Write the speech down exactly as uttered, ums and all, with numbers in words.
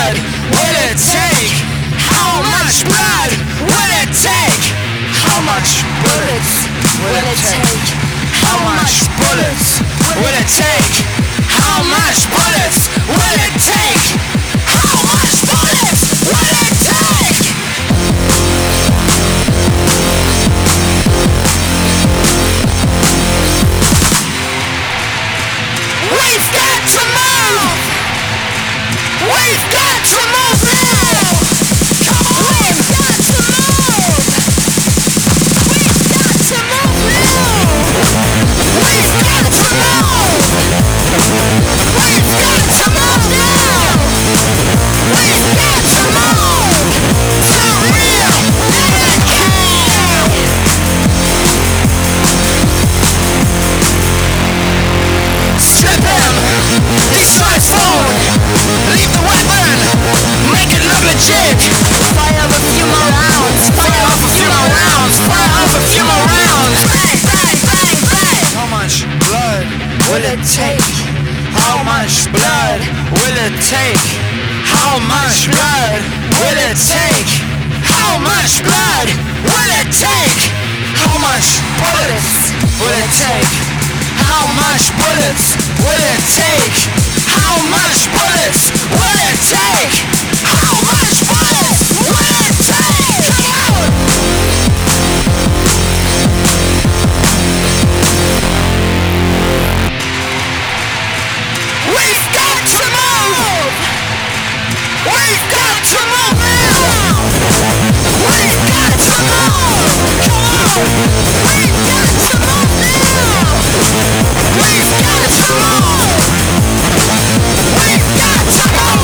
blood will it take? How much blood will it take? How much bullets will it take? How much bullets will it take? How much bullets will it take? How much bullets will it take? We've got to move! We've got to move now! Come on! We've got to move! We've got to move now! We've got to move! We've got to move now! We've got to move! For real and cool! Strip him! Destroy phone! Leave the weapon! Make it look legit! Fire off a few more rounds! Fire off a few more rounds! Fire off a few more rounds! Bang, bang, bang, bang! How much blood will it take? How much blood will it take? How much blood will it take? How much blood will it take? How much bullets will it take? How much bullets will it take? How much bullets will it take? How much bullets will it take? Come on! We've got to move! We've got to move now! We've got to move! Come on! We've got to move now! We've got to move! We've got to move!